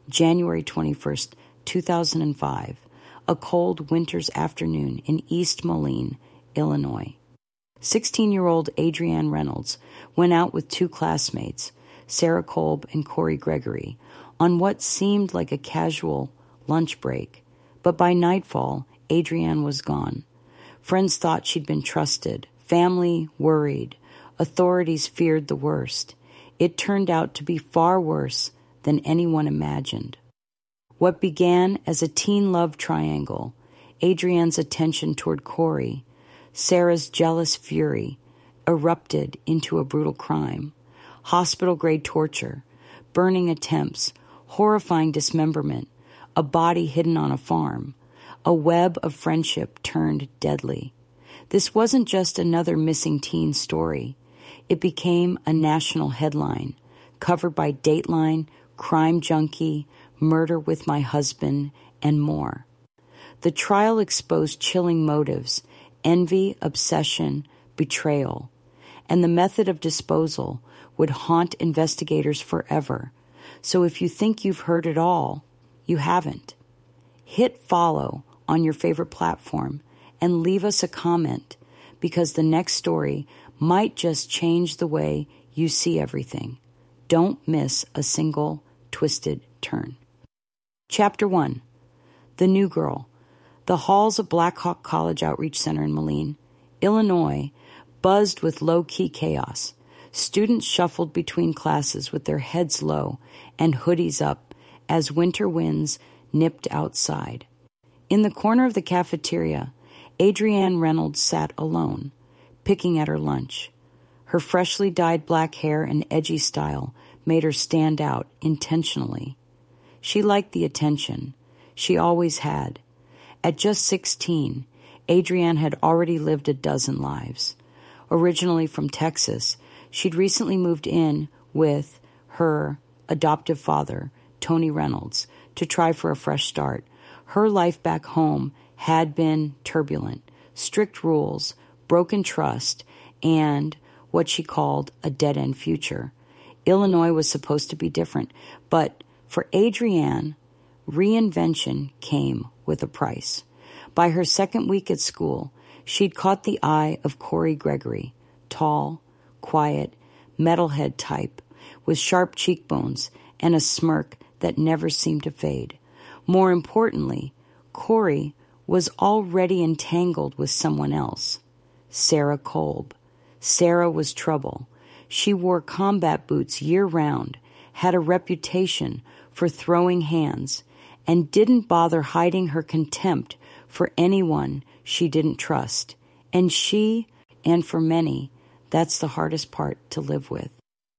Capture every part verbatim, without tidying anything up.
January twenty-first, two thousand five, a cold winter's afternoon in East Moline, Illinois. sixteen-year-old Adrienne Reynolds went out with two classmates, Sarah Kolb and Corey Gregory, on what seemed like a casual lunch break. But by nightfall, Adrienne was gone. Friends thought she'd been trusted. Family worried. Authorities feared the worst. It turned out to be far worse than anyone imagined. What began as a teen love triangle, Adrienne's attention toward Corey, Sarah's jealous fury, erupted into a brutal crime. Hospital-grade torture, burning attempts, horrifying dismemberment, a body hidden on a farm, a web of friendship turned deadly. This wasn't just another missing teen story. It became a national headline, covered by Dateline, Crime Junkie, Murder with My Husband, and more. The trial exposed chilling motives, envy, obsession, betrayal, and the method of disposal would haunt investigators forever. So if you think you've heard it all, you haven't. Hit follow on your favorite platform and leave us a comment, because the next story might just change the way you see everything. Don't miss a single twisted turn. Chapter one, The New Girl. The halls of Black Hawk College Outreach Center in Moline, Illinois, buzzed with low-key chaos. Students shuffled between classes with their heads low and hoodies up as winter winds nipped outside. In the corner of the cafeteria, Adrienne Reynolds sat alone, picking at her lunch. Her freshly dyed black hair and edgy style made her stand out intentionally. She liked the attention. She always had. At just sixteen, Adrienne had already lived a dozen lives. Originally from Texas, she'd recently moved in with her adoptive father, Tony Reynolds, to try for a fresh start. Her life back home had been turbulent, strict rules, broken trust, and what she called a dead-end future. Illinois was supposed to be different, but for Adrienne, reinvention came with a price. By her second week at school, she'd caught the eye of Corey Gregory, tall, quiet, metalhead type, with sharp cheekbones and a smirk that never seemed to fade. More importantly, Corey was already entangled with someone else, Sarah Kolb. Sarah was trouble. She wore combat boots year-round, had a reputation for throwing hands, and didn't bother hiding her contempt for anyone she didn't trust. And she, and for many, that's the hardest part to live with.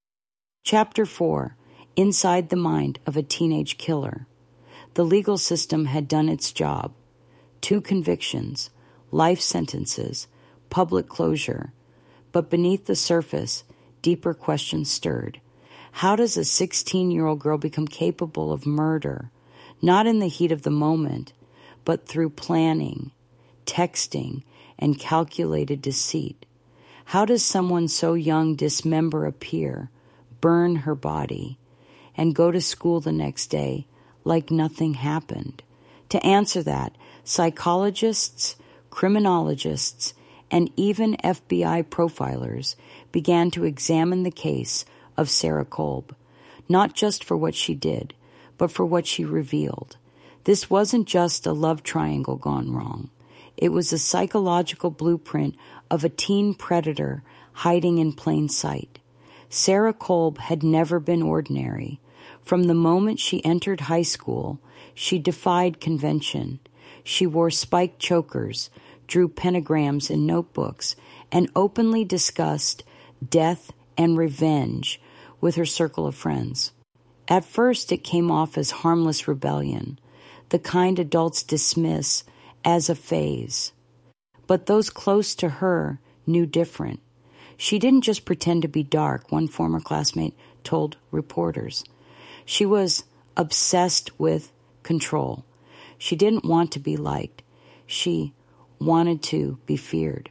Chapter four, Inside the Mind of a Teenage Killer. The legal system had done its job. Two convictions, life sentences, public closure. But beneath the surface, deeper questions stirred. How does a sixteen-year-old girl become capable of murder? Not in the heat of the moment, but through planning, texting, and calculated deceit. How does someone so young dismember a peer, burn her body, and go to school the next day like nothing happened? To answer that, psychologists, criminologists, and even F B I profilers began to examine the case of Sarah Kolb, not just for what she did, but for what she revealed. This wasn't just a love triangle gone wrong. It was a psychological blueprint of a teen predator hiding in plain sight. Sarah Kolb had never been ordinary. From the moment she entered high school, she defied convention. She wore spiked chokers, drew pentagrams in notebooks, and openly discussed death and revenge with her circle of friends. At first, it came off as harmless rebellion, the kind adults dismiss as a phase. But those close to her knew different. She didn't just pretend to be dark, one former classmate told reporters. She was obsessed with control. She didn't want to be liked. She wanted to be feared.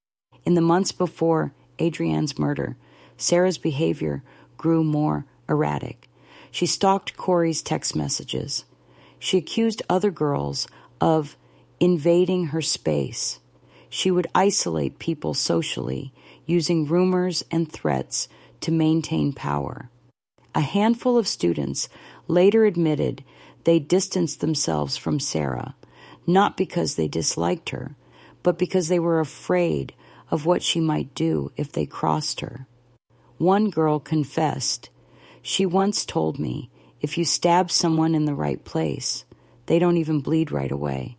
In the months before Adrienne's murder, Sarah's behavior grew more erratic. She stalked Corey's text messages. She accused other girls of invading her space. She would isolate people socially, using rumors and threats to maintain power. A handful of students later admitted they distanced themselves from Sarah, not because they disliked her, but because they were afraid of what she might do if they crossed her. One girl confessed, "She once told me, if you stab someone in the right place, they don't even bleed right away."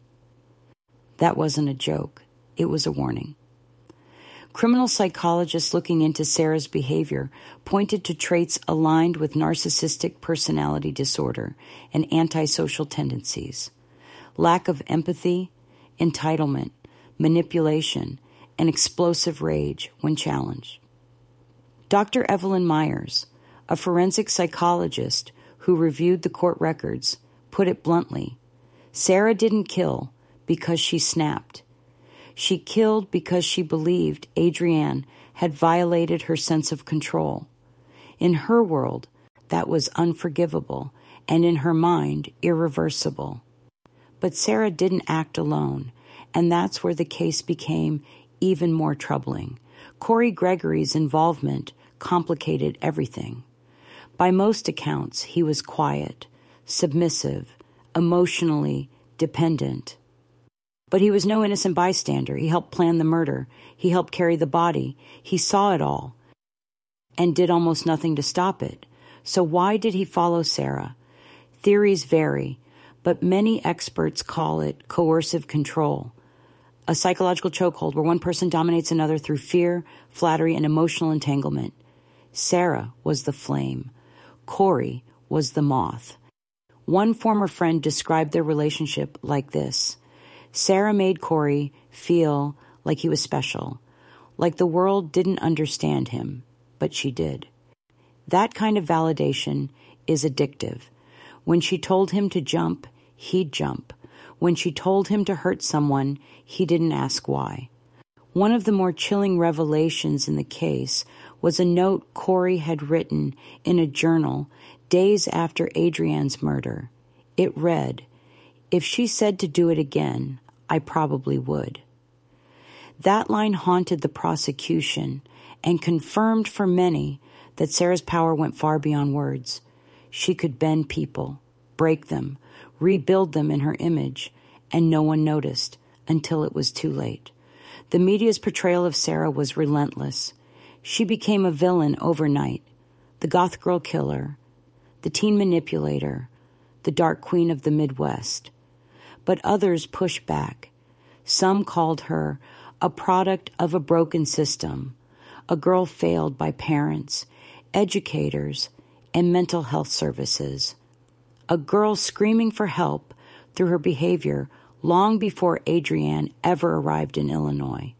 That wasn't a joke. It was a warning. Criminal psychologists looking into Sarah's behavior pointed to traits aligned with narcissistic personality disorder and antisocial tendencies: lack of empathy, entitlement, manipulation, and explosive rage when challenged. Doctor Evelyn Myers, a forensic psychologist who reviewed the court records, put it bluntly: Sarah didn't kill because she snapped. She killed because she believed Adrienne had violated her sense of control. In her world, that was unforgivable, and in her mind, irreversible. But Sarah didn't act alone, and that's where the case became even more troubling. Corey Gregory's involvement complicated everything. By most accounts, he was quiet, submissive, emotionally dependent. But he was no innocent bystander. He helped plan the murder. He helped carry the body. He saw it all and did almost nothing to stop it. So why did he follow Sarah? Theories vary, but many experts call it coercive control, a psychological chokehold where one person dominates another through fear, flattery, and emotional entanglement. Sarah was the flame. Corey was the moth. One former friend described their relationship like this: Sarah made Corey feel like he was special, like the world didn't understand him, but she did. That kind of validation is addictive. When she told him to jump, he'd jump. When she told him to hurt someone, he didn't ask why. One of the more chilling revelations in the case was a note Corey had written in a journal days after Adrienne's murder. It read, "If she said to do it again, I probably would." That line haunted the prosecution and confirmed for many that Sarah's power went far beyond words. She could bend people, break them, rebuild them in her image, and no one noticed until it was too late. The media's portrayal of Sarah was relentless. She became a villain overnight, the goth girl killer, the teen manipulator, the dark queen of the Midwest. But others pushed back. Some called her a product of a broken system, a girl failed by parents, educators, and mental health services, a girl screaming for help through her behavior long before Adrienne ever arrived in Illinois.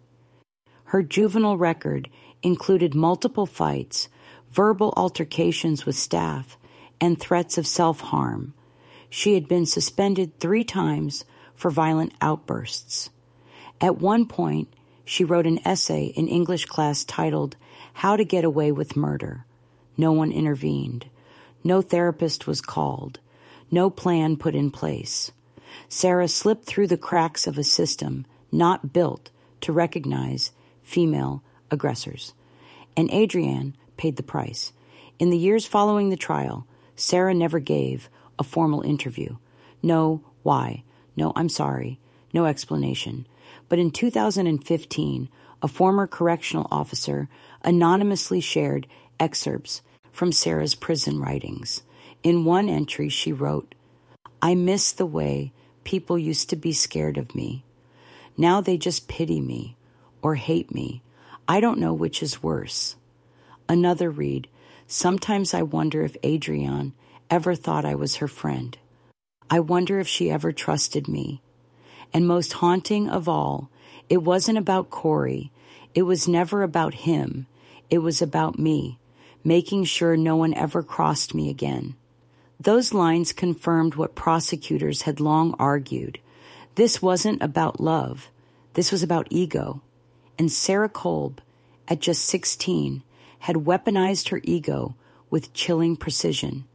Her juvenile record included multiple fights, verbal altercations with staff, and threats of self-harm. She had been suspended three times for violent outbursts. At one point, she wrote an essay in English class titled "How to Get Away with Murder." No one intervened. No therapist was called. No plan put in place. Sarah slipped through the cracks of a system not built to recognize female aggressors. And Adrienne paid the price. In the years following the trial, Sarah never gave a formal interview. No why, no I'm sorry, no explanation. But in two thousand fifteen, a former correctional officer anonymously shared excerpts from Sarah's prison writings. In one entry, she wrote, "I miss the way people used to be scared of me. Now they just pity me or hate me. I don't know which is worse." Another read, "Sometimes I wonder if Adrienne ever thought I was her friend. I wonder if she ever trusted me." And most haunting of all, it wasn't about Corey. It was never about him. It was about me, making sure no one ever crossed me again. Those lines confirmed what prosecutors had long argued. This wasn't about love. This was about ego. And Sarah Kolb, at just sixteen, had weaponized her ego with chilling precision.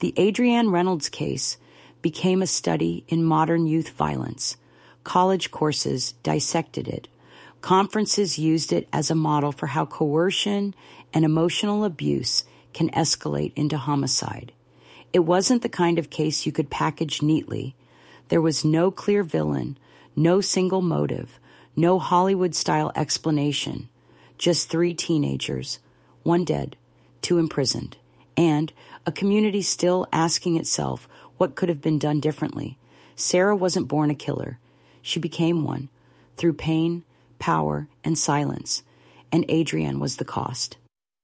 The Adrienne Reynolds case became a study in modern youth violence. College courses dissected it. Conferences used it as a model for how coercion and emotional abuse can escalate into homicide. It wasn't the kind of case you could package neatly. There was no clear villain, no single motive, no Hollywood-style explanation. Just three teenagers, one dead, two imprisoned, and a community still asking itself what could have been done differently. Sarah wasn't born a killer. She became one, through pain, power, and silence, and Adrienne was the cost.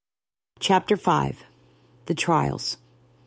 Chapter five. The Trials.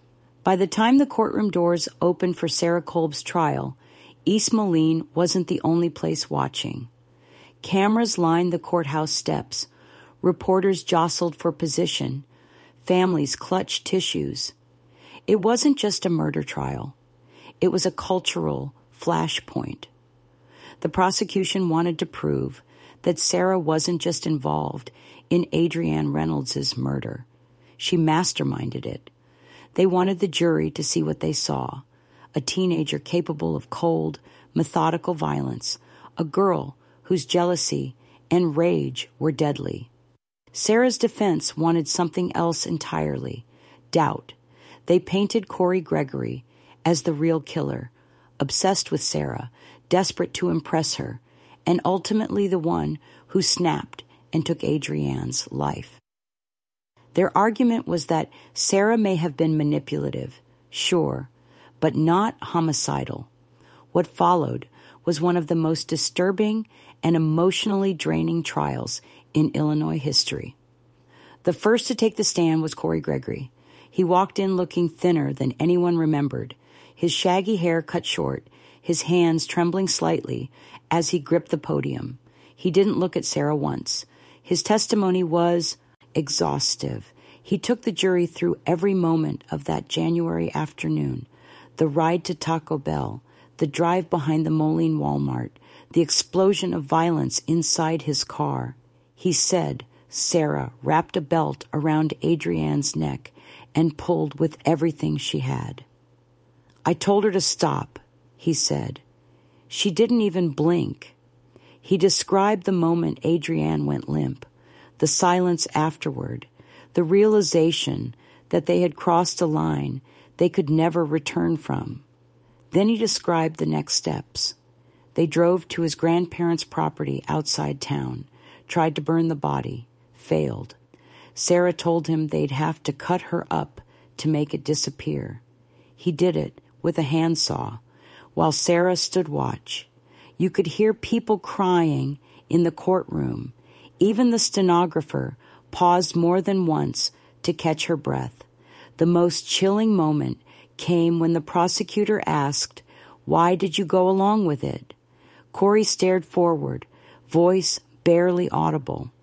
By the time the courtroom doors opened for Sarah Kolb's trial, East Moline wasn't the only place watching. Cameras lined the courthouse steps. Reporters jostled for position. Families clutched tissues. It wasn't just a murder trial. It was a cultural flashpoint. The prosecution wanted to prove that Sarah wasn't just involved in Adrienne Reynolds' murder. She masterminded it. They wanted the jury to see what they saw, a teenager capable of cold, methodical violence, a girl whose jealousy and rage were deadly. Sarah's defense wanted something else entirely, doubt. They painted Corey Gregory as the real killer, obsessed with Sarah, desperate to impress her, and ultimately the one who snapped and took Adrienne's life. Their argument was that Sarah may have been manipulative, sure, but not homicidal. What followed was one of the most disturbing and emotionally draining trials in Illinois history. The first to take the stand was Corey Gregory. He walked in looking thinner than anyone remembered, his shaggy hair cut short, his hands trembling slightly as he gripped the podium. He didn't look at Sarah once. His testimony was exhaustive. He took the jury through every moment of that January afternoon, the ride to Taco Bell, the drive behind the Moline Walmart, the explosion of violence inside his car. He said Sarah wrapped a belt around Adrienne's neck and pulled with everything she had. I told her to stop, he said. She didn't even blink. He described the moment Adrienne went limp, the silence afterward, the realization that they had crossed a line they could never return from. Then he described the next steps. They drove to his grandparents' property outside town, tried to burn the body, failed. Sarah told him they'd have to cut her up to make it disappear. He did it with a handsaw, while Sarah stood watch. You could hear people crying in the courtroom. Even the stenographer paused more than once to catch her breath. The most chilling moment came when the prosecutor asked, "Why did you go along with it?" Corey stared forward, voice barely audible.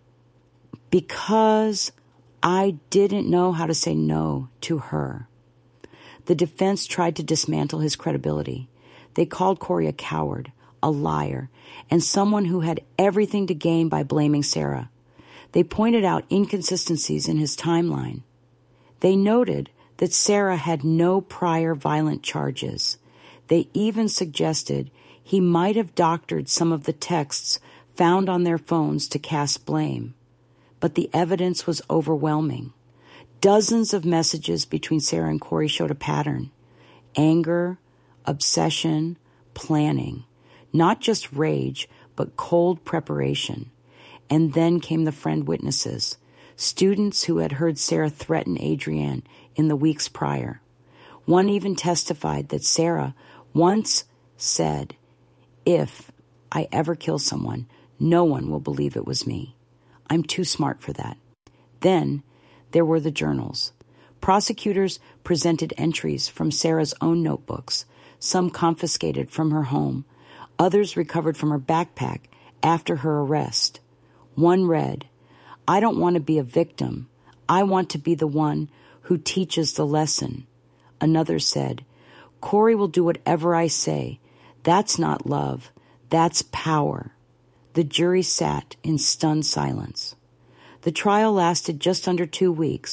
"Because I didn't know how to say no to her." The defense tried to dismantle his credibility. They called Corey a coward, a liar, and someone who had everything to gain by blaming Sarah. They pointed out inconsistencies in his timeline. They noted that Sarah had no prior violent charges. They even suggested he might have doctored some of the texts found on their phones to cast blame. But the evidence was overwhelming. Dozens of messages between Sarah and Corey showed a pattern. Anger, obsession, planning. Not just rage, but cold preparation. And then came the friend witnesses, students who had heard Sarah threaten Adrienne in the weeks prior. One even testified that Sarah once said, "If I ever kill someone, no one will believe it was me. I'm too smart for that." Then there were the journals. Prosecutors presented entries from Sarah's own notebooks, some confiscated from her home, others recovered from her backpack after her arrest. One read, "I don't want to be a victim. I want to be the one who teaches the lesson." Another said, "Corey will do whatever I say. That's not love. That's power." The jury sat in stunned silence. The trial lasted just under two weeks.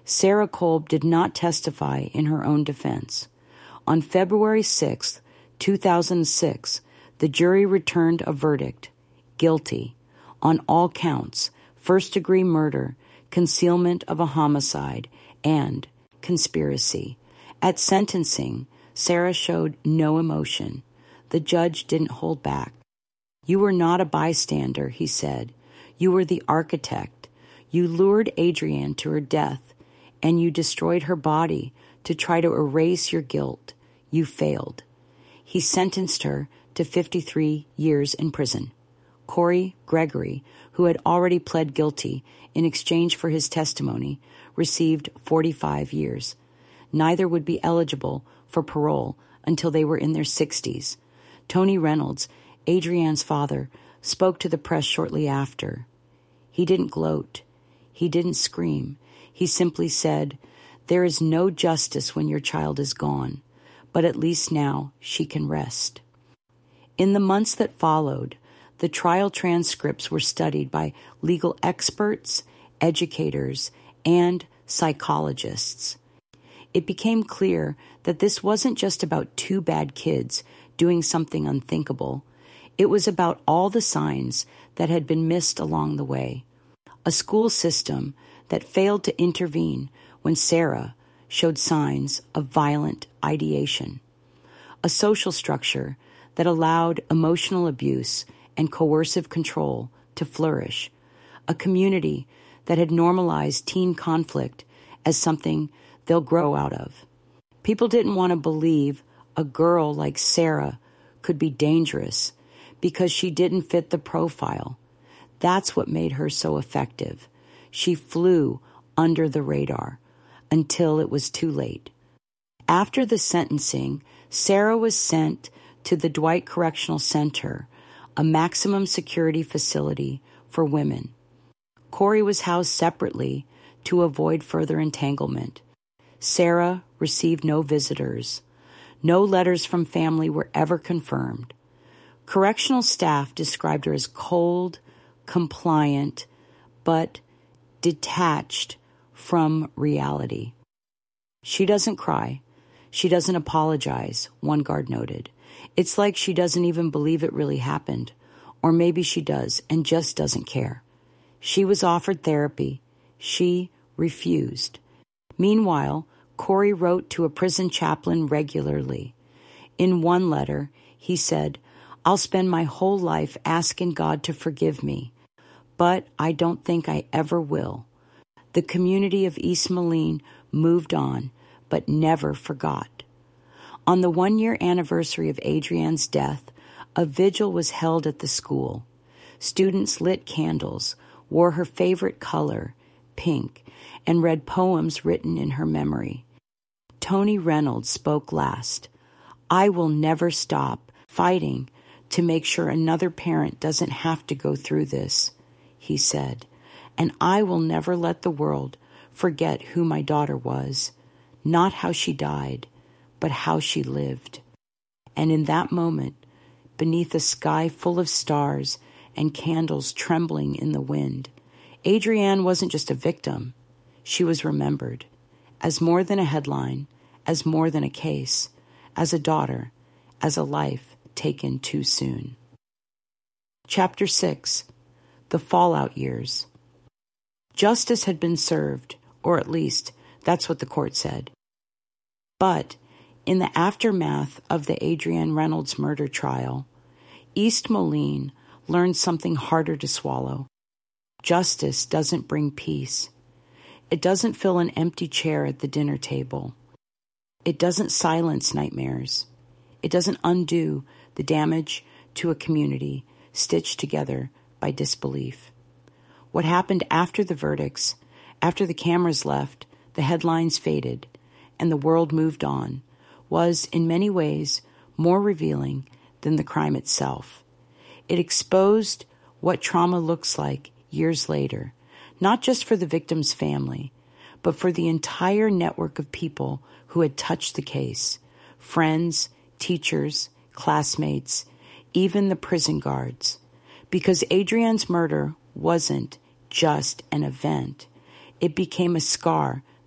Sarah Kolb did not testify in her own defense. On February sixth, two thousand six, the jury returned a verdict, guilty, on all counts, first-degree murder, concealment of a homicide, and conspiracy. At sentencing, Sarah showed no emotion. The judge didn't hold back. "You were not a bystander," he said. "You were the architect. You lured Adrienne to her death, and you destroyed her body to try to erase your guilt. You failed." He sentenced her to fifty-three years in prison. Corey Gregory, who had already pled guilty in exchange for his testimony, received forty-five years. Neither would be eligible for parole until they were in their sixties. Tony Reynolds, Adrienne's father, spoke to the press shortly after. He didn't gloat. He didn't scream. He simply said, "There is no justice when your child is gone, but at least now she can rest." In the months that followed, the trial transcripts were studied by legal experts, educators, and psychologists. It became clear that this wasn't just about two bad kids doing something unthinkable. It was about all the signs that had been missed along the way. A school system that failed to intervene when Sarah showed signs of violent ideation. A social structure that allowed emotional abuse and coercive control to flourish. A community that had normalized teen conflict as something they'll grow out of. People didn't want to believe a girl like Sarah could be dangerous because she didn't fit the profile. That's what made her so effective. She flew under the radar until it was too late. After the sentencing, Sarah was sent to the Dwight Correctional Center, a maximum security facility for women. Corey was housed separately to avoid further entanglement. Sarah received no visitors. No letters from family were ever confirmed. Correctional staff described her as cold, compliant, but detached from reality. "She doesn't cry. She doesn't apologize," one guard noted. "It's like she doesn't even believe it really happened. Or maybe she does and just doesn't care." She was offered therapy. She refused. Meanwhile, Corey wrote to a prison chaplain regularly. In one letter, he said, "I'll spend my whole life asking God to forgive me, but I don't think I ever will." The community of East Moline moved on, but never forgot. On the one-year anniversary of Adrienne's death, a vigil was held at the school. Students lit candles, wore her favorite color, pink, and read poems written in her memory. Tony Reynolds spoke last. "I will never stop fighting to make sure another parent doesn't have to go through this," he said. "And I will never let the world forget who my daughter was, not how she died, but how she lived." And in that moment, beneath a sky full of stars and candles trembling in the wind, Adrienne wasn't just a victim. She was remembered as more than a headline, as more than a case, as a daughter, as a life taken too soon. Chapter six. The Fallout Years. Justice had been served, or at least that's what the court said. But in the aftermath of the Adrienne Reynolds murder trial, East Moline learned something harder to swallow. Justice doesn't bring peace. It doesn't fill an empty chair at the dinner table. It doesn't silence nightmares. It doesn't undo the damage to a community stitched together by disbelief. What happened after the verdicts, after the cameras left, the headlines faded, and the world moved on, was in many ways more revealing than the crime itself. It exposed what trauma looks like years later, not just for the victim's family, but for the entire network of people who had touched the case, friends, teachers, classmates, even the prison guards. Because Adrienne's murder wasn't just an event. It became a scar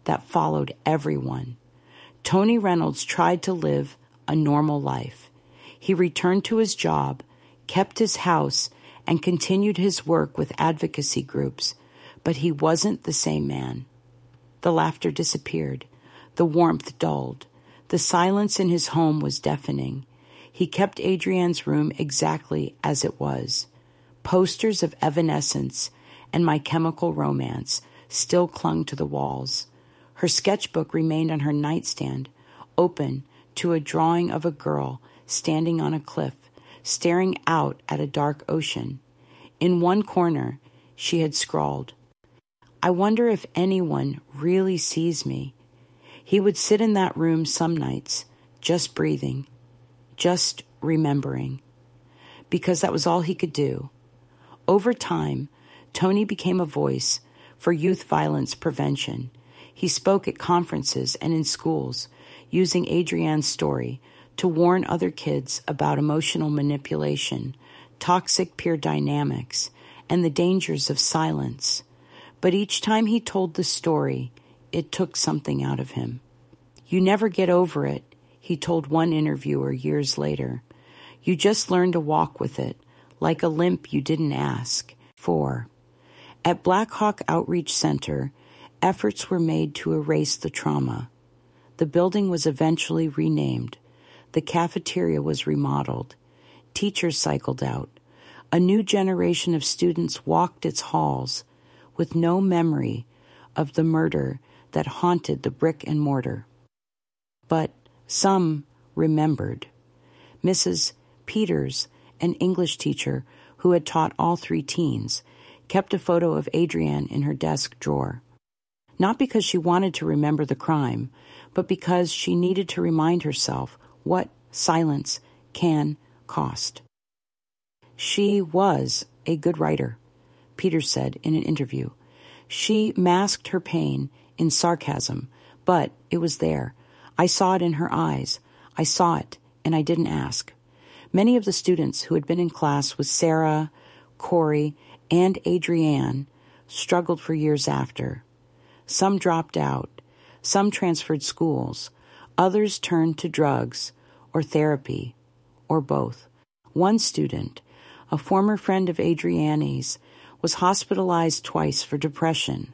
that followed everyone. Tony Reynolds tried to live a normal life. He returned to his job, kept his house, and continued his work with advocacy groups, but he wasn't the same man. The laughter disappeared. The warmth dulled. The silence in his home was deafening. He kept Adrianne's room exactly as it was. Posters of Evanescence and My Chemical Romance still clung to the walls. Her sketchbook remained on her nightstand, open to a drawing of a girl standing on a cliff, staring out at a dark ocean. In one corner, she had scrawled, "I wonder if anyone really sees me." He would sit in that room some nights, just breathing, just remembering, because that was all he could do. Over time, Tony became a voice for youth violence prevention. He spoke at conferences and in schools, using Adrianne's story to warn other kids about emotional manipulation, toxic peer dynamics, and the dangers of silence. But each time he told the story, it took something out of him. "You never get over it," he told one interviewer years later. "You just learn to walk with it, like a limp you didn't ask for." At Black Hawk Outreach Center, efforts were made to erase the trauma. The building was eventually renamed. The cafeteria was remodeled. Teachers cycled out. A new generation of students walked its halls with no memory of the murder that haunted the brick and mortar. But some remembered. Missus Peters, an English teacher who had taught all three teens, kept a photo of Adrianne in her desk drawer. Not because she wanted to remember the crime, but because she needed to remind herself what silence can cost. She was a good writer, Peters said in an interview. She masked her pain in sarcasm, but it was there. I saw it in her eyes. I saw it, and I didn't ask. Many of the students who had been in class with Sarah, Corey, and Adrianne struggled for years after. Some dropped out. Some transferred schools. Others turned to drugs or therapy, or both. One student, a former friend of Adrianne's, was hospitalized twice for depression.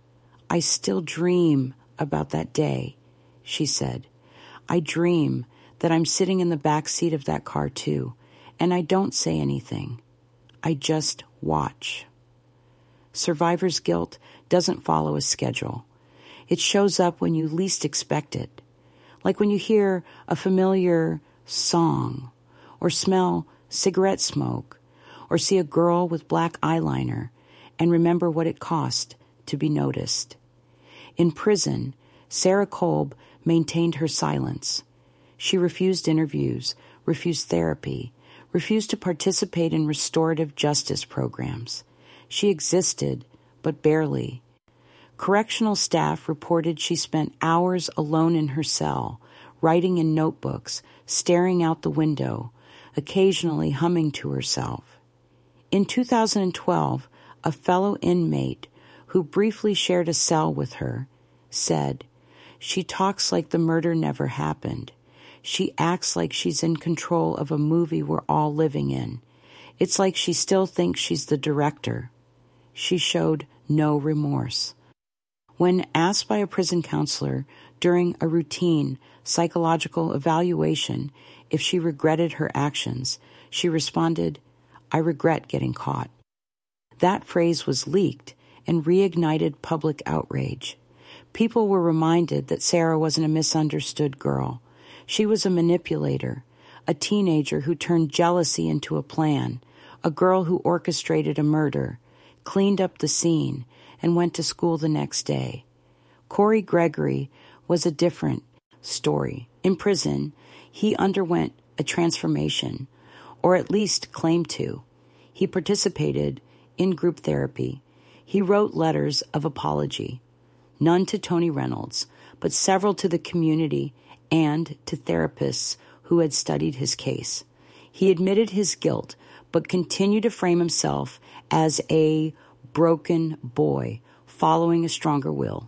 "I still dream about that day," she said. "I dream that I'm sitting in the back seat of that car too, and I don't say anything. I just watch." Survivor's guilt doesn't follow a schedule. It shows up when you least expect it, like when you hear a familiar song, or smell cigarette smoke, or see a girl with black eyeliner and remember what it cost to be noticed. In prison, Sarah Kolb maintained her silence. She refused interviews, refused therapy, refused to participate in restorative justice programs. She existed, but barely. Correctional staff reported she spent hours alone in her cell, writing in notebooks, staring out the window, occasionally humming to herself. In two thousand twelve, a fellow inmate who briefly shared a cell with her said, "She talks like the murder never happened. She acts like she's in control of a movie we're all living in. It's like she still thinks she's the director." She showed no remorse. When asked by a prison counselor during a routine psychological evaluation if she regretted her actions, she responded, "I regret getting caught." That phrase was leaked and reignited public outrage. People were reminded that Sarah wasn't a misunderstood girl. She was a manipulator, a teenager who turned jealousy into a plan, a girl who orchestrated a murder, cleaned up the scene, and went to school the next day. Corey Gregory was a different story. In prison, he underwent a transformation, or at least claimed to. He participated in group therapy. He wrote letters of apology, none to Tony Reynolds, but several to the community and to therapists who had studied his case. He admitted his guilt, but continued to frame himself as a broken boy following a stronger will.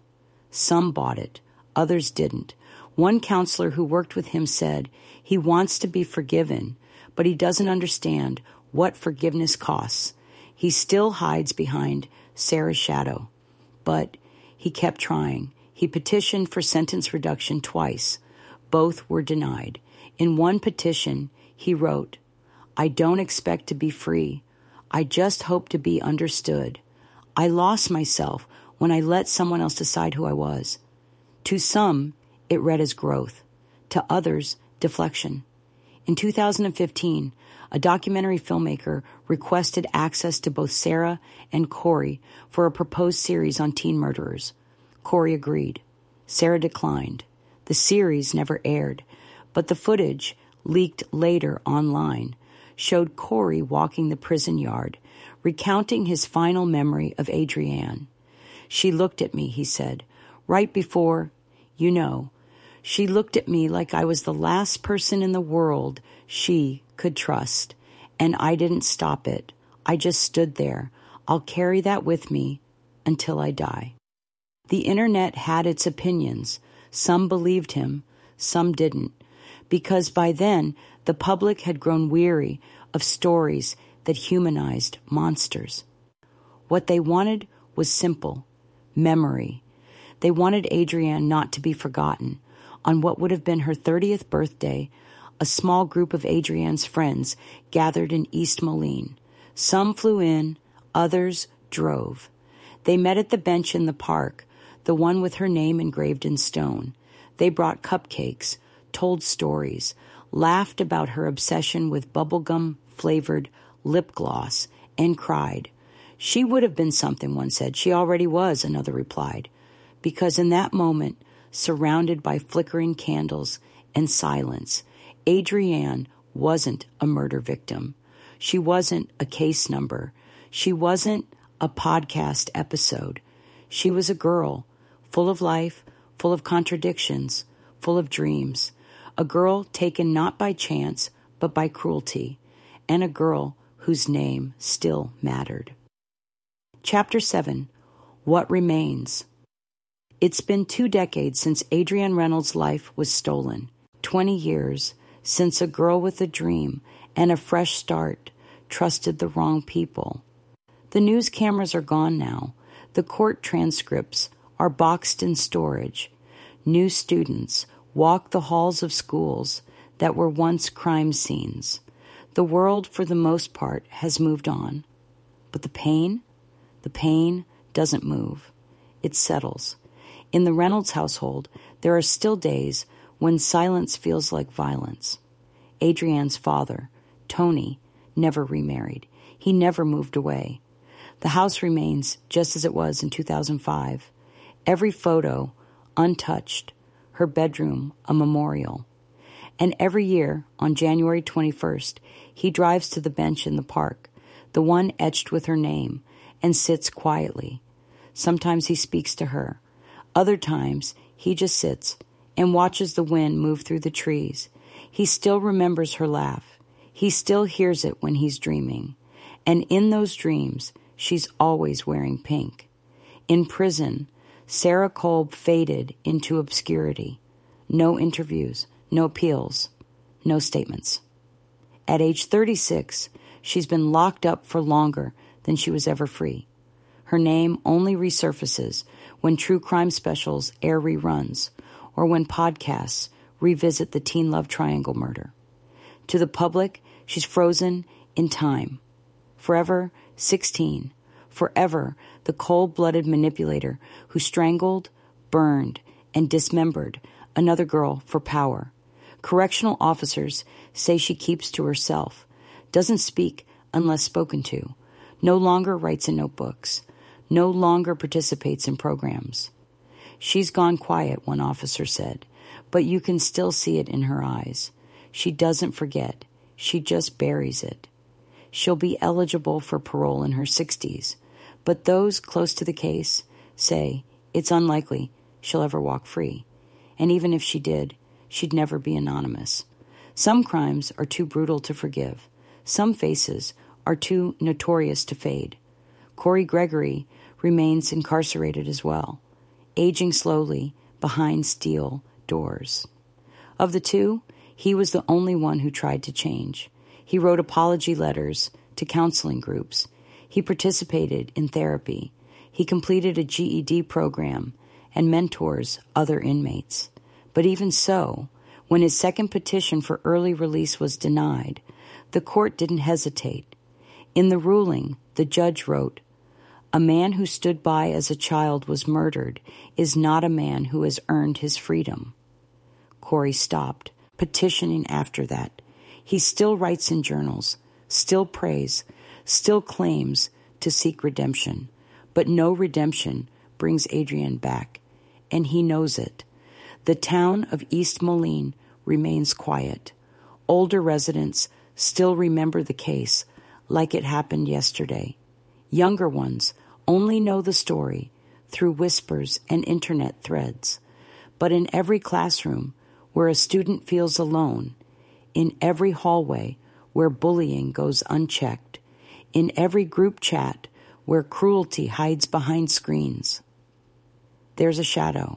Some bought it, others didn't. One counselor who worked with him said he wants to be forgiven, but he doesn't understand what forgiveness costs. He still hides behind Sarah's shadow. But he kept trying. He petitioned for sentence reduction twice. Both were denied. In one petition, he wrote, "I don't expect to be free. I just hope to be understood. I lost myself when I let someone else decide who I was." To some, it read as growth. To others, deflection. In two thousand fifteen, a documentary filmmaker requested access to both Sarah and Corey for a proposed series on teen murderers. Corey agreed. Sarah declined. The series never aired, but the footage, leaked later online, showed Corey walking the prison yard, recounting his final memory of Adrienne. "She looked at me," he said, "right before, you know, she looked at me like I was the last person in the world she could trust, and I didn't stop it. I just stood there. I'll carry that with me until I die." The internet had its opinions. Some believed him, some didn't, because by then the public had grown weary of stories that humanized monsters. What they wanted was simple: memory. They wanted Adrienne not to be forgotten. On what would have been her thirtieth birthday, a small group of Adrienne's friends gathered in East Moline. Some flew in, others drove. They met at the bench in the park, the one with her name engraved in stone. They brought cupcakes, told stories, laughed about her obsession with bubblegum-flavored lip gloss, and cried. "She would have been something," one said. "She already was," another replied. Because in that moment, surrounded by flickering candles and silence, Adrienne wasn't a murder victim. She wasn't a case number. She wasn't a podcast episode. She was a girl, full of life, full of contradictions, full of dreams. A girl taken not by chance, but by cruelty. And a girl whose name still mattered. Chapter seven. What Remains. It's been two decades since Adrienne Reynolds' life was stolen. Twenty years since a girl with a dream and a fresh start trusted the wrong people. The news cameras are gone now. The court transcripts are boxed in storage. New students walk the halls of schools that were once crime scenes. The world, for the most part, has moved on. But the pain? The pain doesn't move. It settles. In the Reynolds household, there are still days when silence feels like violence. Adrienne's father, Tony, never remarried. He never moved away. The house remains just as it was in two thousand five. Every photo, untouched. Her bedroom, a memorial. And every year, on January twenty-first, he drives to the bench in the park, the one etched with her name, and sits quietly. Sometimes he speaks to her. Other times, he just sits and watches the wind move through the trees. He still remembers her laugh. He still hears it when he's dreaming. And in those dreams, she's always wearing pink. In prison, Sarah Kolb faded into obscurity. No interviews, no appeals, no statements. At age thirty-six, she's been locked up for longer than she was ever free. Her name only resurfaces when true crime specials air reruns or when podcasts revisit the teen love triangle murder. To the public, she's frozen in time. Forever sixteen. Forever the cold-blooded manipulator who strangled, burned, and dismembered another girl for power. Correctional officers say she keeps to herself, doesn't speak unless spoken to, no longer writes in notebooks, no longer participates in programs. She's gone quiet, one officer said, but you can still see it in her eyes. She doesn't forget. She just buries it. She'll be eligible for parole in her sixties, but those close to the case say it's unlikely she'll ever walk free. And even if she did, she'd never be anonymous. Some crimes are too brutal to forgive. Some faces are too notorious to fade. Corey Gregory remains incarcerated as well. aging slowly behind steel doors. Of the two, he was the only one who tried to change. He wrote apology letters to counseling groups. He participated in therapy. He completed a G E D program and mentors other inmates. But even so, when his second petition for early release was denied, the court didn't hesitate. In the ruling, the judge wrote, "A man who stood by as a child was murdered is not a man who has earned his freedom." Corey stopped petitioning after that. He still writes in journals, still prays, still claims to seek redemption. But no redemption brings Adrian back, and he knows it. The town of East Moline remains quiet. Older residents still remember the case like it happened yesterday. Younger ones only know the story through whispers and internet threads. But in every classroom where a student feels alone, in every hallway where bullying goes unchecked, in every group chat where cruelty hides behind screens, there's a shadow.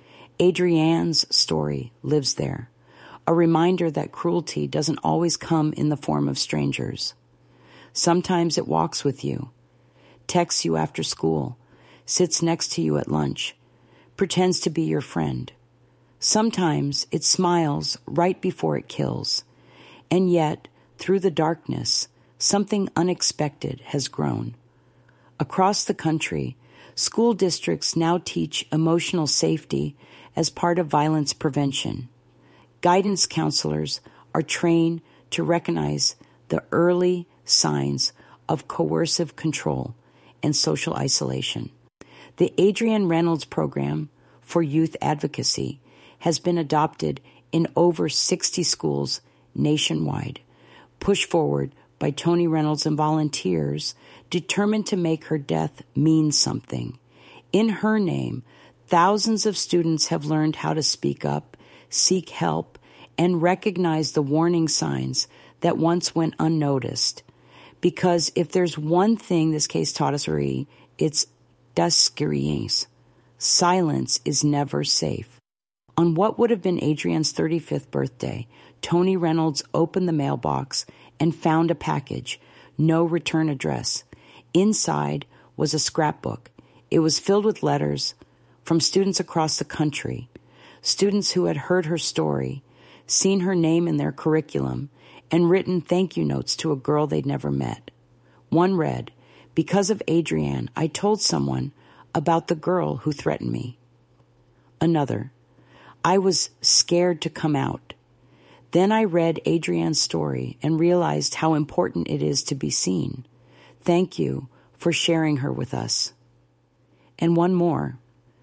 Adrian's story lives there, a reminder that cruelty doesn't always come in the form of strangers. Sometimes it walks with you, texts you after school, sits next to you at lunch, pretends to be your friend. Sometimes it smiles right before it kills, and yet, through the darkness, something unexpected has grown. Across the country, school districts now teach emotional safety as part of violence prevention. Guidance counselors are trained to recognize the early signs of coercive control and social isolation. The Adrian Reynolds Program for Youth Advocacy has been adopted in over sixty schools nationwide, pushed forward by Tony Reynolds and volunteers determined to make her death mean something. In her name, thousands of students have learned how to speak up, seek help, and recognize the warning signs that once went unnoticed. Because if there's one thing this case taught us, Marie, it's discretion. Silence is never safe. On what would have been Adrian's thirty-fifth birthday, Tony Reynolds opened the mailbox and found a package, no return address. Inside was a scrapbook. It was filled with letters from students across the country, students who had heard her story, seen her name in their curriculum, and written thank you notes to a girl they'd never met. One read, "Because of Adrian, I told someone about the girl who threatened me." Another, "I was scared to come out. Then I read Adrian's story and realized how important it is to be seen. Thank you for sharing her with us." And one more,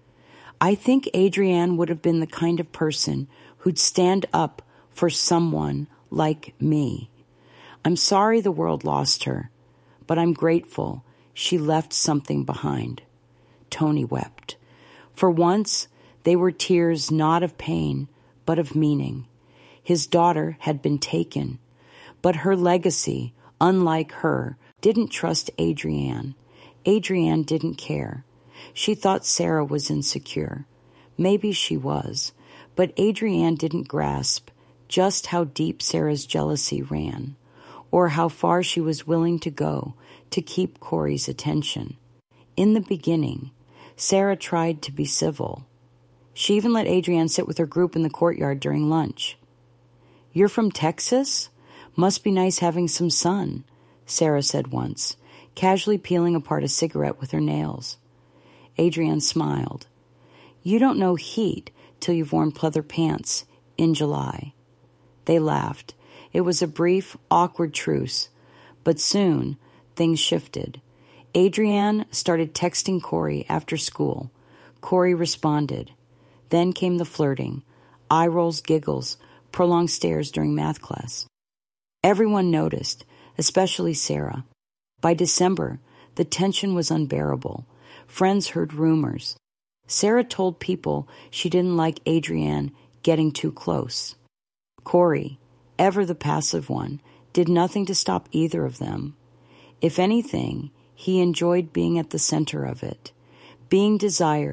"I think Adrian would have been the kind of person who'd stand up for someone like me. I'm sorry the world lost her, but I'm grateful she left something behind." Tony wept. For once, they were tears not of pain, but of meaning. His daughter had been taken, but her legacy, unlike her, didn't trust Adrian. Adrian didn't care. She thought Sarah was insecure. Maybe she was, but Adrian didn't grasp just how deep Sarah's jealousy ran, or how far she was willing to go to keep Corey's attention. In the beginning, Sarah tried to be civil. She even let Adrian sit with her group in the courtyard during lunch. "You're from Texas? Must be nice having some sun," Sarah said once, casually peeling apart a cigarette with her nails. Adrian smiled. "You don't know heat till you've worn pleather pants in July." They laughed. It was a brief, awkward truce, but soon things shifted. Adrian started texting Corey after school. Corey responded. Then came the flirting, eye rolls, giggles, prolonged stares during math class. Everyone noticed, especially Sarah. By December, the tension was unbearable. Friends heard rumors. Sarah told people she didn't like Adrian getting too close. Corey, ever the passive one, did nothing to stop either of them. If anything, he enjoyed being at the center of it, being desired,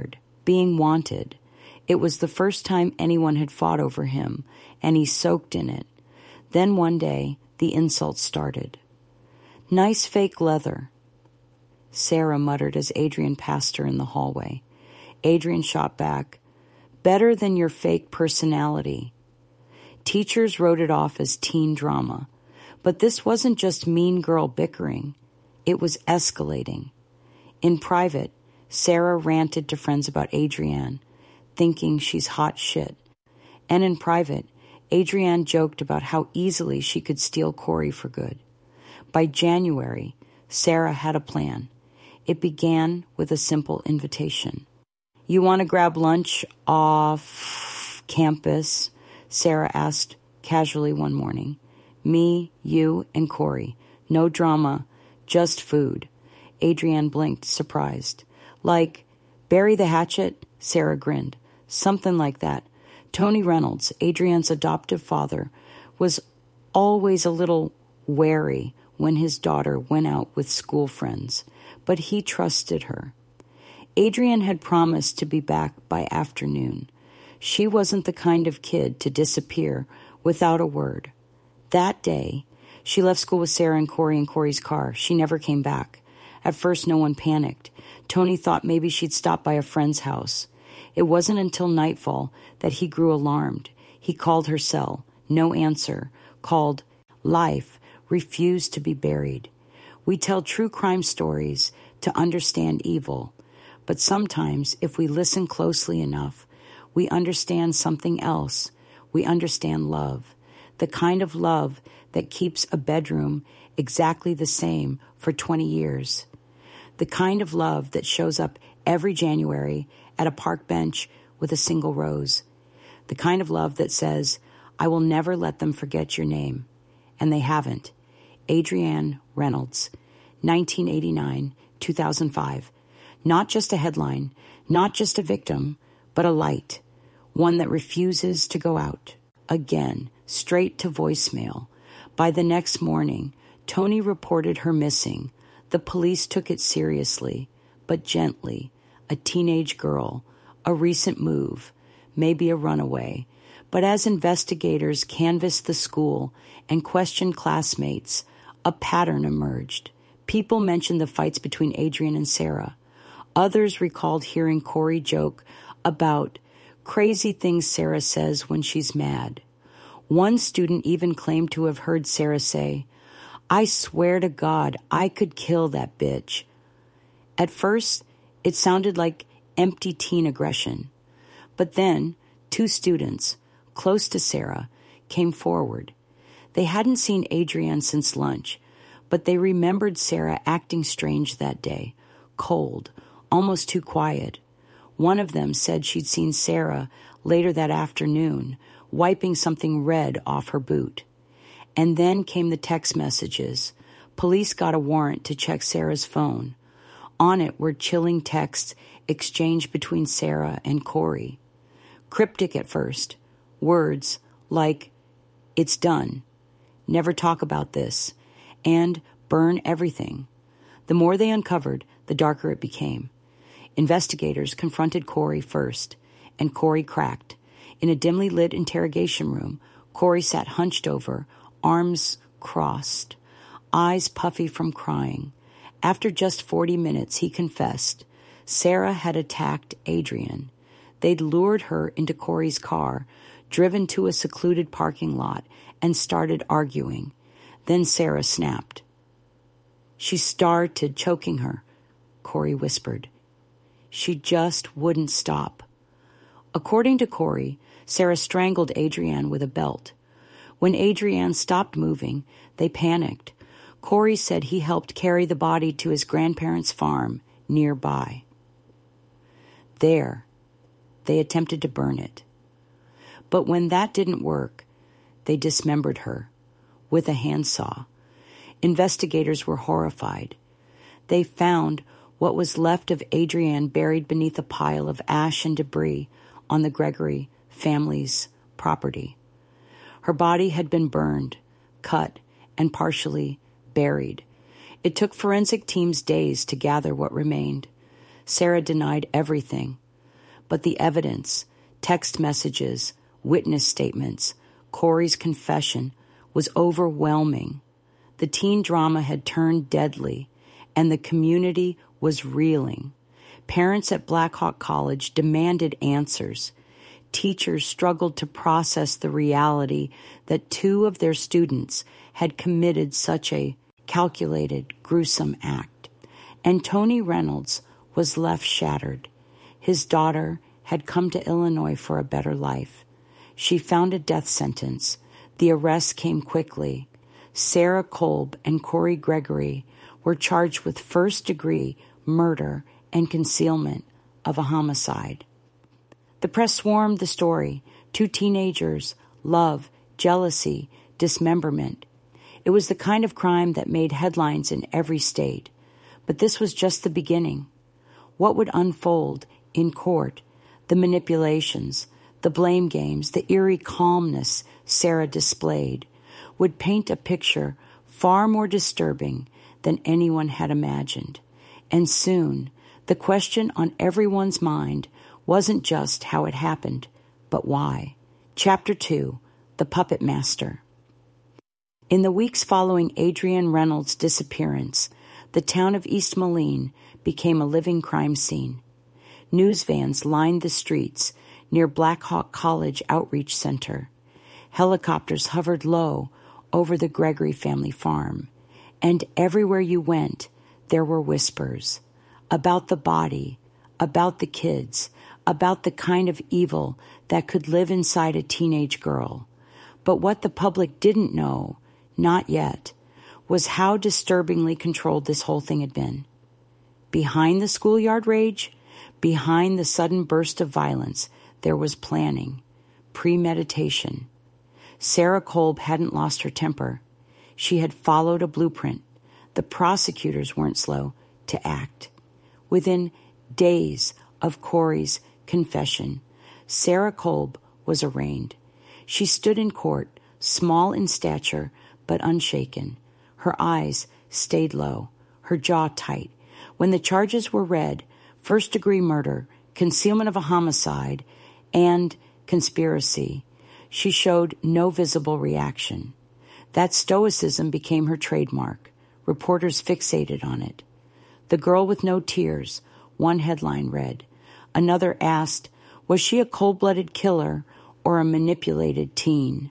being wanted. It was the first time anyone had fought over him, and he soaked in it. Then one day, the insults started. "Nice fake leather," Sarah muttered as Adrian passed her in the hallway. Adrian shot back, "Better than your fake personality." Teachers wrote it off as teen drama. But this wasn't just mean girl bickering. It was escalating. In private, Sarah ranted to friends about Adrienne, thinking she's hot shit. And in private, Adrienne joked about how easily she could steal Corey for good. By January, Sarah had a plan. It began with a simple invitation. "You want to grab lunch off campus?" Sarah asked casually one morning. "Me, you, and Corey. No drama, just food." Adrienne blinked, surprised. "Like, bury the hatchet?" Sarah grinned. "Something like that." Tony Reynolds, Adrienne's adoptive father, was always a little wary when his daughter went out with school friends, but he trusted her. Adrienne had promised to be back by afternoon. She wasn't the kind of kid to disappear without a word. That day, she left school with Sarah and Corey in Corey's car. She never came back. At first, no one panicked. Tony thought maybe she'd stop by a friend's house. It wasn't until nightfall that he grew alarmed. He called her cell. No answer. Called life. Refused to be buried. We tell true crime stories to understand evil. But sometimes, if we listen closely enough, we understand something else. We understand love. The kind of love that keeps a bedroom exactly the same for twenty years. The kind of love that shows up every January at a park bench with a single rose. The kind of love that says, "I will never let them forget your name." And they haven't. Adrienne Reynolds, nineteen eighty-nine, two thousand five. Not just a headline, not just a victim, but a light. One that refuses to go out. Again, straight to voicemail. By the next morning, Tony reported her missing. The police took it seriously, but gently. A teenage girl, a recent move, maybe a runaway. But as investigators canvassed the school and questioned classmates, a pattern emerged. People mentioned the fights between Adrienne and Sarah. Others recalled hearing Corey joke about crazy things Sarah says when she's mad. One student even claimed to have heard Sarah say, "I swear to God, I could kill that bitch." At first, it sounded like empty teen aggression. But then, two students, close to Sarah, came forward. They hadn't seen Adrienne since lunch, but they remembered Sarah acting strange that day, cold, almost too quiet. One of them said she'd seen Sarah later that afternoon, wiping something red off her boot. And then came the text messages. Police got a warrant to check Sarah's phone. On it were chilling texts exchanged between Sarah and Corey. Cryptic at first. Words like, "It's done," "Never talk about this," and "Burn everything." The more they uncovered, the darker it became. Investigators confronted Corey first, and Corey cracked. In a dimly lit interrogation room, Corey sat hunched over, arms crossed, eyes puffy from crying. After just forty minutes, he confessed. Sarah had attacked Adrienne. They'd lured her into Corey's car, driven to a secluded parking lot, and started arguing. Then Sarah snapped. "She started choking her," Corey whispered. She just wouldn't stop. According to Corey, Sarah strangled Adrienne with a belt. When Adrienne stopped moving, they panicked. Corey said he helped carry the body to his grandparents' farm nearby. There, they attempted to burn it. But when that didn't work, they dismembered her with a handsaw. Investigators were horrified. They found what was left of Adrienne buried beneath a pile of ash and debris on the Gregory family's property. Her body had been burned, cut, and partially buried. It took forensic teams days to gather what remained. Sarah denied everything. But the evidence, text messages, witness statements, Corey's confession was overwhelming. The teen drama had turned deadly, and the community was reeling. Parents at Blackhawk College demanded answers. Teachers struggled to process the reality that two of their students had committed such a calculated, gruesome act. And Tony Reynolds was left shattered. His daughter had come to Illinois for a better life. She found a death sentence. The arrest came quickly. Sarah Kolb and Corey Gregory were charged with first-degree murder and concealment of a homicide. The press swarmed the story. Two teenagers, love, jealousy, dismemberment. It was the kind of crime that made headlines in every state. But this was just the beginning. What would unfold in court? The manipulations, the blame games, the eerie calmness Sarah displayed would paint a picture far more disturbing than anyone had imagined. And soon, the question on everyone's mind wasn't just how it happened, but why. Chapter two, The Puppet Master. In the weeks following Adrienne Reynolds' disappearance, the town of East Moline became a living crime scene. News vans lined the streets near Blackhawk College Outreach Center. Helicopters hovered low over the Gregory family farm. And everywhere you went, there were whispers about the body, about the kids, about the kind of evil that could live inside a teenage girl. But what the public didn't know, not yet, was how disturbingly controlled this whole thing had been. Behind the schoolyard rage, behind the sudden burst of violence, there was planning, premeditation. Sarah Kolb hadn't lost her temper. She had followed a blueprint. The prosecutors weren't slow to act. Within days of Corey's confession, Sarah Kolb was arraigned. She stood in court, small in stature but unshaken. Her eyes stayed low, her jaw tight. When the charges were read, first-degree murder, concealment of a homicide, and conspiracy, she showed no visible reaction. That stoicism became her trademark. Reporters fixated on it. The girl with no tears, one headline read. Another asked, was she a cold-blooded killer or a manipulated teen?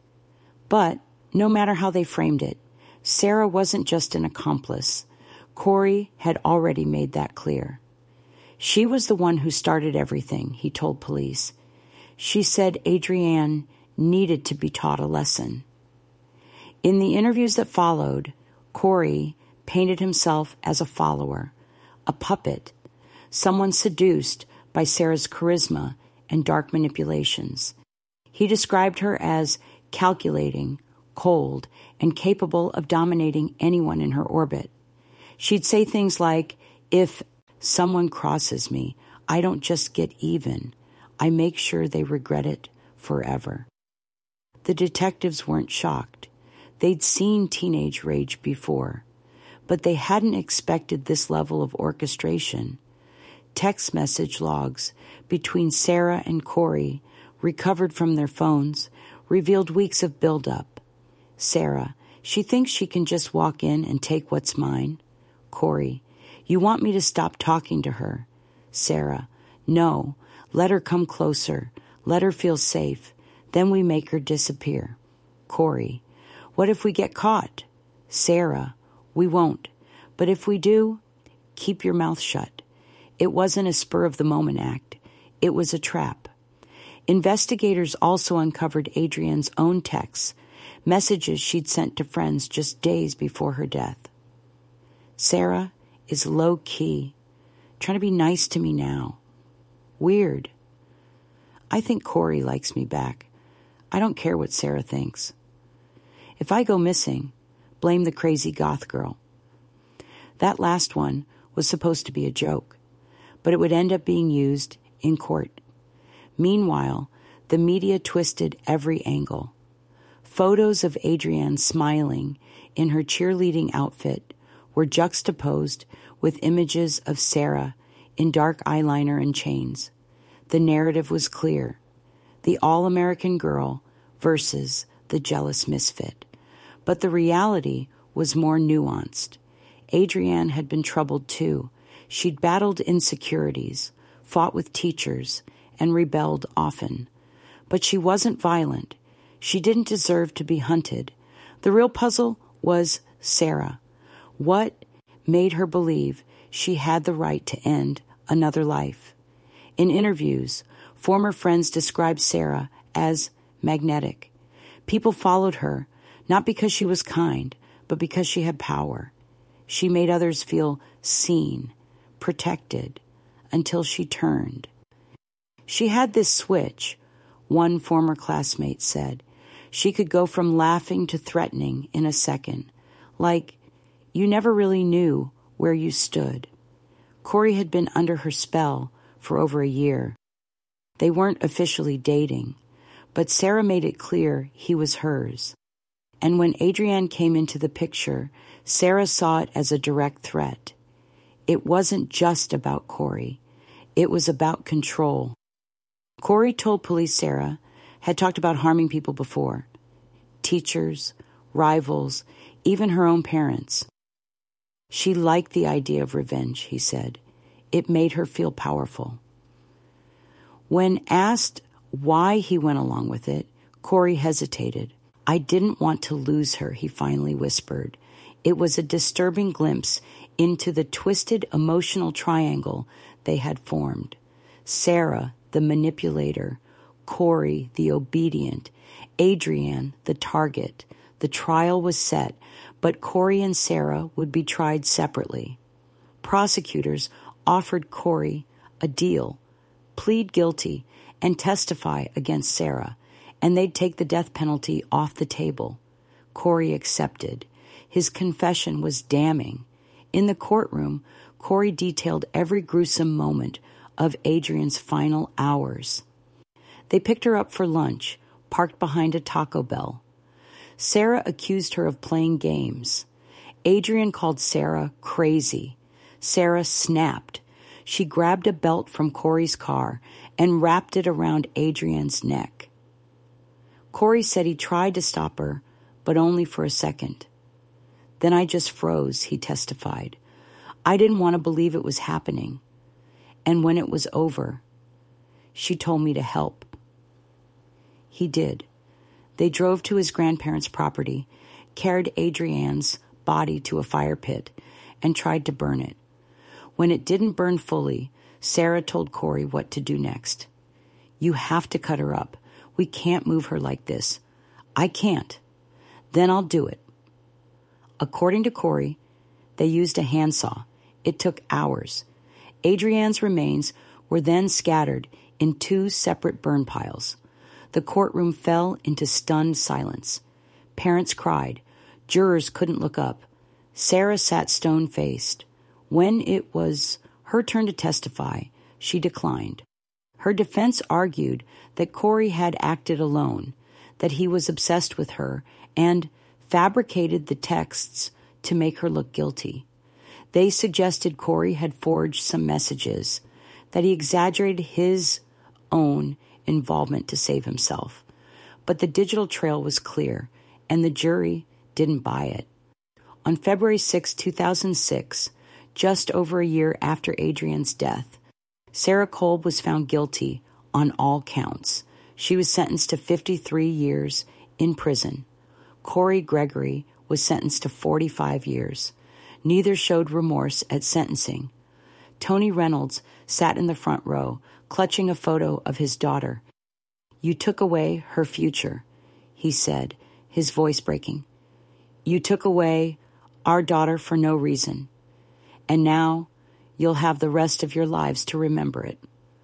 But no matter how they framed it, Sarah wasn't just an accomplice. Corey had already made that clear. She was the one who started everything, he told police. She said Adrienne needed to be taught a lesson. In the interviews that followed, Corey painted himself as a follower, a puppet, someone seduced by Sarah's charisma and dark manipulations. He described her as calculating, cold, and capable of dominating anyone in her orbit. She'd say things like, if someone crosses me, I don't just get even. I make sure they regret it forever. The detectives weren't shocked. They'd seen teenage rage before, but they hadn't expected this level of orchestration. Text message logs between Sarah and Corey, recovered from their phones, revealed weeks of buildup. Sarah, she thinks she can just walk in and take what's mine. Corey, you want me to stop talking to her. Sarah, no, let her come closer. Let her feel safe. Then we make her disappear. Corey, what if we get caught? Sarah, we won't. But if we do, keep your mouth shut. It wasn't a spur-of-the-moment act. It was a trap. Investigators also uncovered Adrienne's own texts, messages she'd sent to friends just days before her death. Sarah is low-key, trying to be nice to me now. Weird. I think Corey likes me back. I don't care what Sarah thinks. If I go missing, blame the crazy goth girl. That last one was supposed to be a joke, but it would end up being used in court. Meanwhile, the media twisted every angle. Photos of Adrienne smiling in her cheerleading outfit were juxtaposed with images of Sarah in dark eyeliner and chains. The narrative was clear. The all-American girl versus the jealous misfit. But the reality was more nuanced. Adrienne had been troubled too. She'd battled insecurities, fought with teachers, and rebelled often. But she wasn't violent. She didn't deserve to be hunted. The real puzzle was Sarah. What made her believe she had the right to end another life? In interviews, former friends described Sarah as magnetic. People followed her, not because she was kind, but because she had power. She made others feel seen, protected, until she turned. She had this switch, one former classmate said. She could go from laughing to threatening in a second, like you never really knew where you stood. Corey had been under her spell for over a year. They weren't officially dating, but Sarah made it clear he was hers. And when Adrienne came into the picture, Sarah saw it as a direct threat. It wasn't just about Corey. It was about control. Corey told police Sarah had talked about harming people before. Teachers, rivals, even her own parents. She liked the idea of revenge, he said. It made her feel powerful. When asked why he went along with it, Corey hesitated. I didn't want to lose her, he finally whispered. It was a disturbing glimpse into the twisted emotional triangle they had formed. Sarah, the manipulator, Corey, the obedient, Adrienne, the target. The trial was set, but Corey and Sarah would be tried separately. Prosecutors offered Corey a deal, plead guilty, and testify against Sarah, and they'd take the death penalty off the table. Corey accepted. His confession was damning. In the courtroom, Corey detailed every gruesome moment of Adrienne's final hours. They picked her up for lunch, parked behind a Taco Bell. Sarah accused her of playing games. Adrienne called Sarah crazy. Sarah snapped. She grabbed a belt from Corey's car and wrapped it around Adrienne's neck. Corey said he tried to stop her, but only for a second. Then I just froze, he testified. I didn't want to believe it was happening. And when it was over, she told me to help. He did. They drove to his grandparents' property, carried Adrienne's body to a fire pit, and tried to burn it. When it didn't burn fully, Sarah told Corey what to do next. You have to cut her up. We can't move her like this. I can't. Then I'll do it. According to Corey, they used a handsaw. It took hours. Adrienne's remains were then scattered in two separate burn piles. The courtroom fell into stunned silence. Parents cried. Jurors couldn't look up. Sarah sat stone-faced. When it was her turn to testify, she declined. Her defense argued that Corey had acted alone, that he was obsessed with her, and fabricated the texts to make her look guilty. They suggested Corey had forged some messages, that he exaggerated his own involvement to save himself. But the digital trail was clear, and the jury didn't buy it. On February sixth, two thousand six, just over a year after Adrienne's death, Sarah Kolb was found guilty on all counts. She was sentenced to fifty-three years in prison. Corey Gregory was sentenced to forty-five years. Neither showed remorse at sentencing. Tony Reynolds sat in the front row, clutching a photo of his daughter. You took away her future, he said, his voice breaking. You took away our daughter for no reason. And now you'll have the rest of your lives to remember it.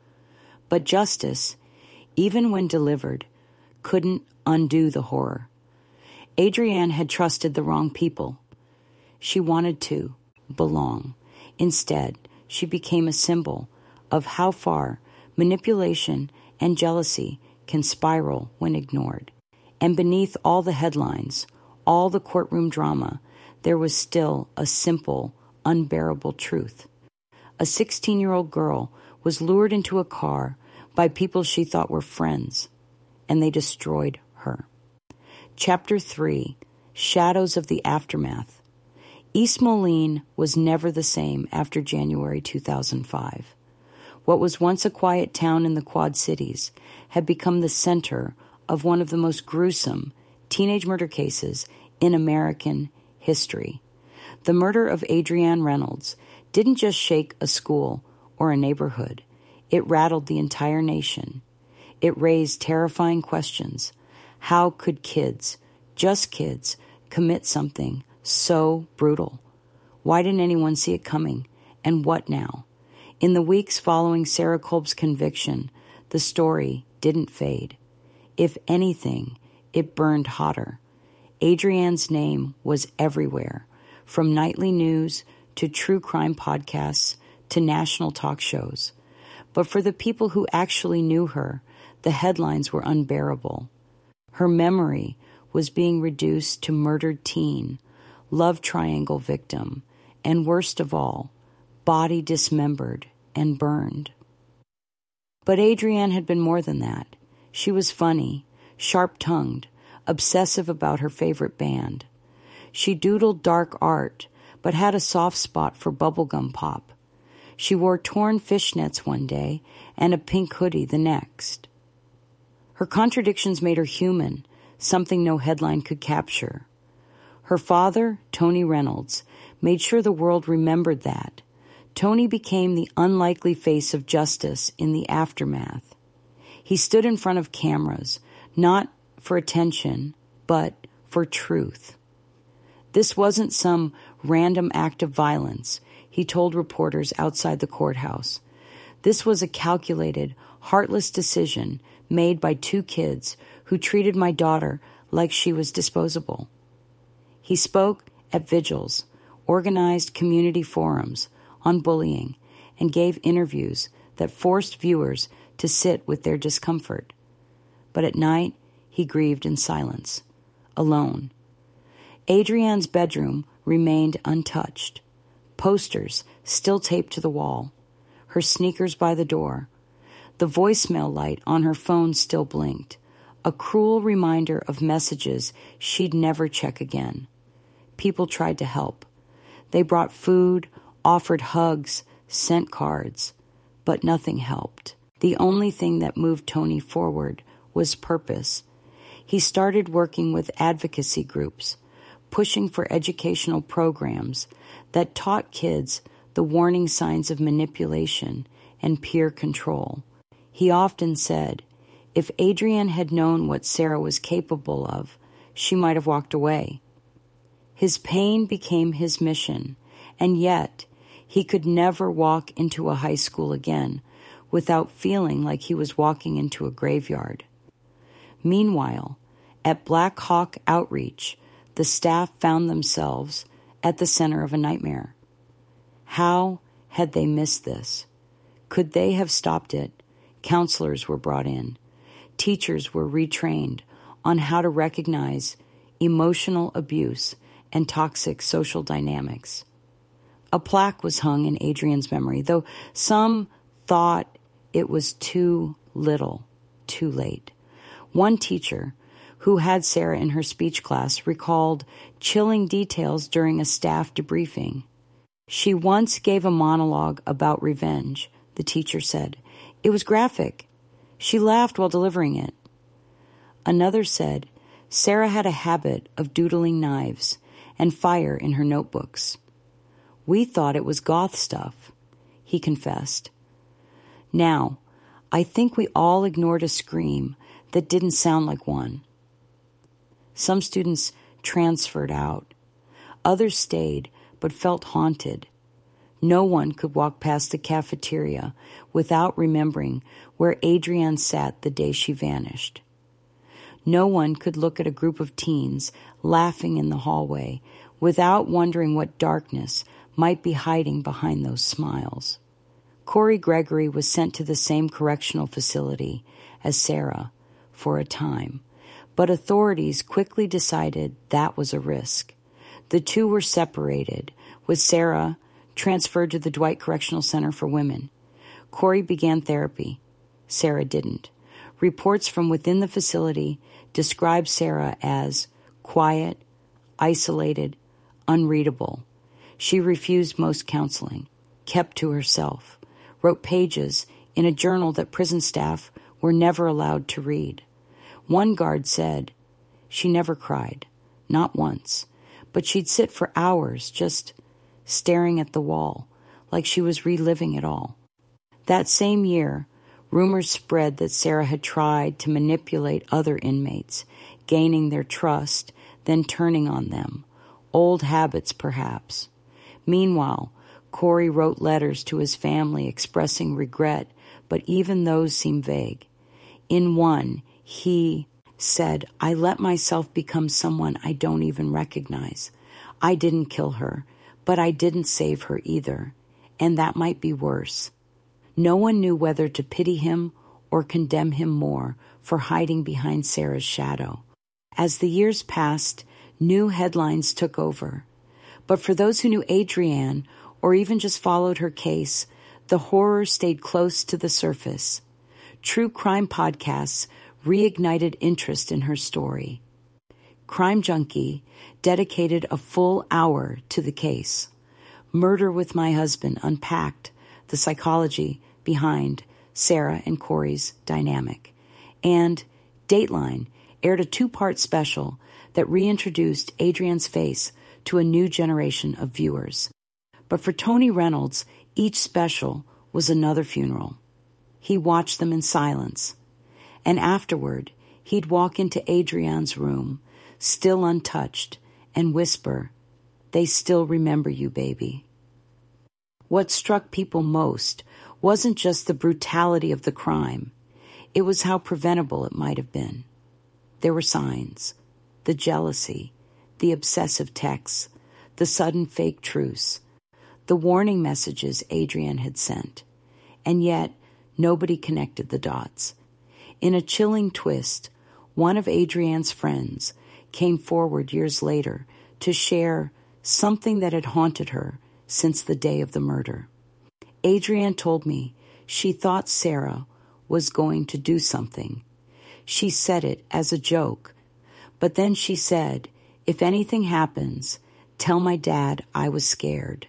But justice, even when delivered, couldn't undo the horror. Adrienne had trusted the wrong people. She wanted to belong. Instead, she became a symbol of how far manipulation and jealousy can spiral when ignored. And beneath all the headlines, all the courtroom drama, there was still a simple, unbearable truth. A sixteen-year-old girl was lured into a car by people she thought were friends, and they destroyed her. Chapter three, Shadows of the Aftermath. East Moline was never the same after January two thousand five. What was once a quiet town in the Quad Cities had become the center of one of the most gruesome teenage murder cases in American history. The murder of Adrienne Reynolds didn't just shake a school or a neighborhood. It rattled the entire nation. It raised terrifying questions. How could kids, just kids, commit something so brutal? Why didn't anyone see it coming? And what now? In the weeks following Sarah Kolb's conviction, the story didn't fade. If anything, it burned hotter. Adrienne's name was everywhere, from nightly news to true crime podcasts to national talk shows. But for the people who actually knew her, the headlines were unbearable. Her memory was being reduced to murdered teen, love triangle victim, and worst of all, body dismembered and burned. But Adrienne had been more than that. She was funny, sharp-tongued, obsessive about her favorite band. She doodled dark art, but had a soft spot for bubblegum pop. She wore torn fishnets one day and a pink hoodie the next. Her contradictions made her human, something no headline could capture. Her father, Tony Reynolds, made sure the world remembered that. Tony became the unlikely face of justice in the aftermath. He stood in front of cameras, not for attention, but for truth. This wasn't some random act of violence, he told reporters outside the courthouse. This was a calculated, heartless decision made by two kids who treated my daughter like she was disposable. He spoke at vigils, organized community forums on bullying, and gave interviews that forced viewers to sit with their discomfort. But at night, he grieved in silence, alone. Adrienne's bedroom remained untouched. Posters still taped to the wall. Her sneakers by the door. The voicemail light on her phone still blinked, a cruel reminder of messages she'd never check again. People tried to help. They brought food, offered hugs, sent cards, but nothing helped. The only thing that moved Tony forward was purpose. He started working with advocacy groups, pushing for educational programs that taught kids the warning signs of manipulation and peer control. He often said, if Adrienne had known what Sarah was capable of, she might have walked away. His pain became his mission, and yet he could never walk into a high school again without feeling like he was walking into a graveyard. Meanwhile, at Black Hawk Outreach, the staff found themselves at the center of a nightmare. How had they missed this? Could they have stopped it? Counselors were brought in. Teachers were retrained on how to recognize emotional abuse and toxic social dynamics. A plaque was hung in Adrienne's memory, though some thought it was too little, too late. One teacher, who had Sarah in her speech class, recalled chilling details during a staff debriefing. She once gave a monologue about revenge, the teacher said. It was graphic. She laughed while delivering it. Another said Sarah had a habit of doodling knives and fire in her notebooks. We thought it was goth stuff, he confessed. Now, I think we all ignored a scream that didn't sound like one. Some students transferred out. Others stayed but felt haunted. No one could walk past the cafeteria without remembering where Adrienne sat the day she vanished. No one could look at a group of teens laughing in the hallway without wondering what darkness might be hiding behind those smiles. Corey Gregory was sent to the same correctional facility as Sarah for a time, but authorities quickly decided that was a risk. The two were separated, with Sarah transferred to the Dwight Correctional Center for Women. Corey began therapy. Sarah didn't. Reports from within the facility describe Sarah as quiet, isolated, unreadable. She refused most counseling, kept to herself, wrote pages in a journal that prison staff were never allowed to read. One guard said she never cried, not once, but she'd sit for hours just staring at the wall, like she was reliving it all. That same year, rumors spread that Sarah had tried to manipulate other inmates, gaining their trust, then turning on them. Old habits, perhaps. Meanwhile, Corey wrote letters to his family expressing regret, but even those seemed vague. In one, he said, "I let myself become someone I don't even recognize. I didn't kill her, but I didn't save her either, and that might be worse." No one knew whether to pity him or condemn him more for hiding behind Sarah's shadow. As the years passed, new headlines took over. But for those who knew Adrienne, or even just followed her case, the horror stayed close to the surface. True crime podcasts reignited interest in her story. Crime Junkie dedicated a full hour to the case. Murder with My Husband unpacked the psychology behind Sarah and Corey's dynamic. And Dateline aired a two-part special that reintroduced Adrienne's face to a new generation of viewers. But for Tony Reynolds, each special was another funeral. He watched them in silence. And afterward, he'd walk into Adrienne's room, still untouched, and whisper, "They still remember you, baby." What struck people most wasn't just the brutality of the crime. It was how preventable it might have been. There were signs: the jealousy, the obsessive texts, the sudden fake truce, the warning messages Adrienne had sent. And yet, nobody connected the dots. In a chilling twist, one of Adrienne's friends came forward years later to share something that had haunted her since the day of the murder. Adrienne told me she thought Sarah was going to do something. She said it as a joke, but then she said, "If anything happens, tell my dad I was scared."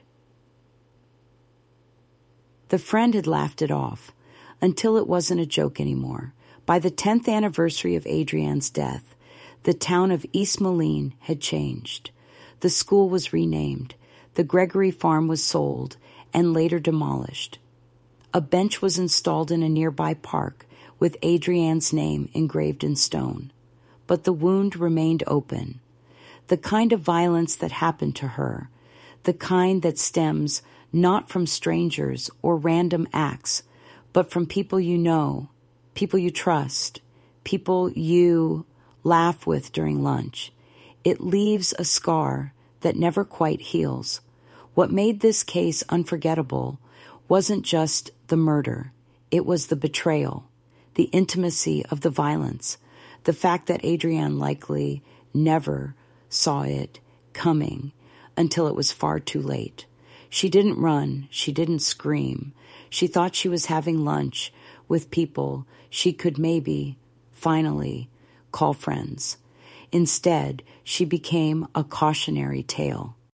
The friend had laughed it off until it wasn't a joke anymore. By the tenth anniversary of Adrienne's death, the town of East Moline had changed. The school was renamed. The Gregory farm was sold and later demolished. A bench was installed in a nearby park with Adrienne's name engraved in stone. But the wound remained open. The kind of violence that happened to her, the kind that stems not from strangers or random acts, but from people you know, people you trust, people you laugh with during lunch. It leaves a scar that never quite heals. What made this case unforgettable wasn't just the murder. It was the betrayal, the intimacy of the violence, the fact that Adrienne likely never saw it coming until it was far too late. She didn't run. She didn't scream. She thought she was having lunch with people she could maybe, finally, call friends. Instead, she became a cautionary tale.